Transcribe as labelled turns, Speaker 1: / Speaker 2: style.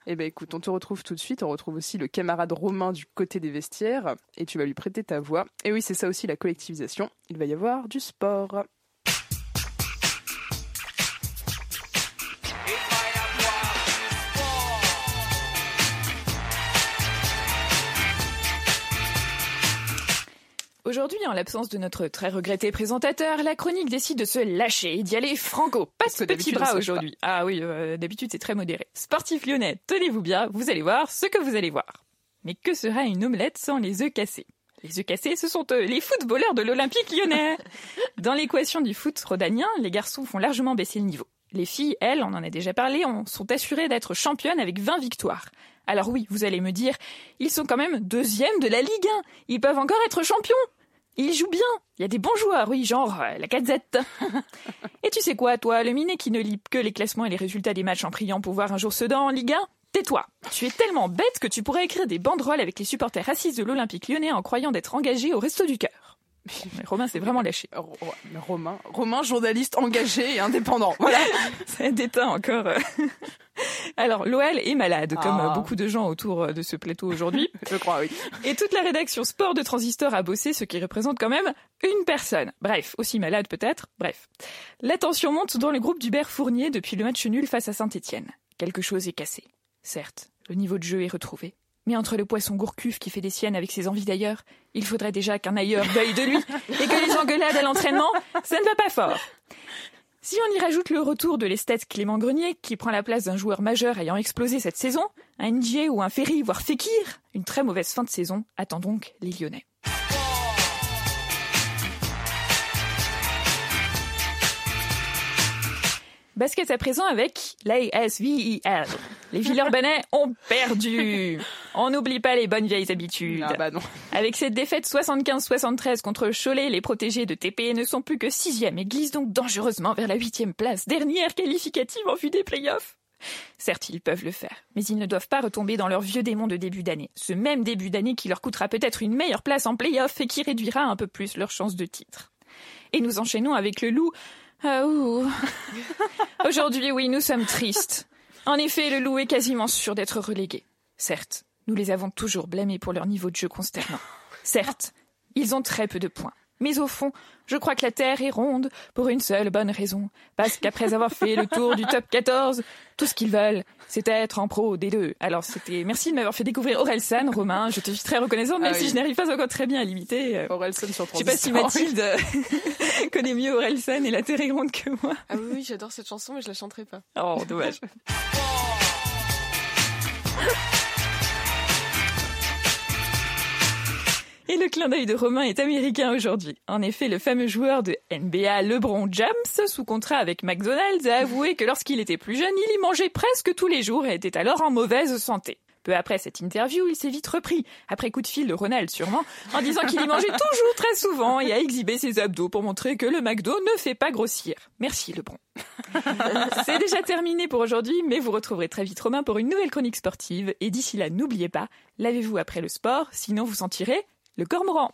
Speaker 1: Eh ben écoute, on te retrouve tout de suite. On retrouve aussi le camarade Romain du côté des vestiaires et tu vas lui prêter ta voix. Et oui, c'est ça aussi la collectivisation. Il va y avoir du sport.
Speaker 2: Aujourd'hui, en l'absence de notre très regretté présentateur, la chronique décide de se lâcher et d'y aller franco. Pas de petits bras aujourd'hui. Ah oui, d'habitude c'est très modéré. Sportif lyonnais, tenez-vous bien, vous allez voir ce que vous allez voir. Mais que sera une omelette sans les œufs cassés ? Les œufs cassés, ce sont les footballeurs de l'Olympique lyonnais. Dans l'équation du foot rhodanien, les garçons font largement baisser le niveau. Les filles, elles, on en a déjà parlé, sont assurées d'être championnes avec 20 victoires. Alors oui, vous allez me dire, ils sont quand même 2e de la Ligue 1. Ils peuvent encore être champions. Ils jouent bien. Il y a des bons joueurs, oui, genre la Gazette. Et tu sais quoi, toi, le minet qui ne lit que les classements et les résultats des matchs en priant pour voir un jour Sedan en Ligue 1 ? Tais-toi. Tu es tellement bête que tu pourrais écrire des banderoles avec les supporters racistes de l'Olympique lyonnais en croyant d'être engagé au Resto du Cœur. Mais Romain s'est vraiment lâché.
Speaker 1: Romain, journaliste engagé et indépendant. Voilà.
Speaker 2: Ça déteint encore. Alors, l'OL est malade, comme beaucoup de gens autour de ce plateau aujourd'hui.
Speaker 1: Je crois, oui.
Speaker 2: Et toute la rédaction sport de Transistor a bossé, ce qui représente quand même une personne. Bref, aussi malade peut-être. Bref. La tension monte dans le groupe d'Hubert Fournier depuis le match nul face à Saint-Étienne. Quelque chose est cassé. Certes, le niveau de jeu est retrouvé. Mais entre le poisson Gourcuff qui fait des siennes avec ses envies d'ailleurs, il faudrait déjà qu'un ailleurs veuille de lui et que les engueulades à l'entraînement, ça ne va pas fort. Si on y rajoute le retour de l'esthète Clément Grenier, qui prend la place d'un joueur majeur ayant explosé cette saison, un NJ ou un Ferry, voire Fekir, une très mauvaise fin de saison attend donc les Lyonnais. Basket à présent avec l'ASVIL. Les Villeurbanais ont perdu. On n'oublie pas les bonnes vieilles habitudes.
Speaker 1: Ah bah non.
Speaker 2: Avec cette défaite 75-73 contre Cholet, les protégés de TP ne sont plus que 6e et glissent donc dangereusement vers la 8e place, dernière qualificative en vue des playoffs. Certes, ils peuvent le faire, mais ils ne doivent pas retomber dans leur vieux démon de début d'année. Ce même début d'année qui leur coûtera peut-être une meilleure place en playoff et qui réduira un peu plus leurs chances de titre. Et nous enchaînons avec le Loup. Aujourd'hui, oui, nous sommes tristes. En effet, le Loup est quasiment sûr d'être relégué. Certes, nous les avons toujours blâmés pour leur niveau de jeu consternant. Certes, ils ont très peu de points. Mais au fond, je crois que la Terre est ronde pour une seule bonne raison. Parce qu'après avoir fait le tour du top 14, tout ce qu'ils veulent, c'est être en pro des deux. Alors merci de m'avoir fait découvrir Orelsan, Romain. Je te suis très reconnaissante, même si je n'arrive pas encore très bien à l'imiter.
Speaker 1: Orelsan sur
Speaker 2: je sais pas si Mathilde connaît mieux Orelsan et la Terre est ronde que moi.
Speaker 3: Ah oui, j'adore cette chanson, mais je la chanterai pas.
Speaker 2: Oh, dommage. Et le clin d'œil de Romain est américain aujourd'hui. En effet, le fameux joueur de NBA LeBron James, sous contrat avec McDonald's, a avoué que lorsqu'il était plus jeune, il y mangeait presque tous les jours et était alors en mauvaise santé. Peu après cette interview, il s'est vite repris, après coup de fil de Ronald sûrement, en disant qu'il y mangeait toujours très souvent et a exhibé ses abdos pour montrer que le McDo ne fait pas grossir. Merci LeBron. C'est déjà terminé pour aujourd'hui, mais vous retrouverez très vite Romain pour une nouvelle chronique sportive. Et d'ici là, n'oubliez pas, lavez-vous après le sport, sinon vous sentirez le cormoran.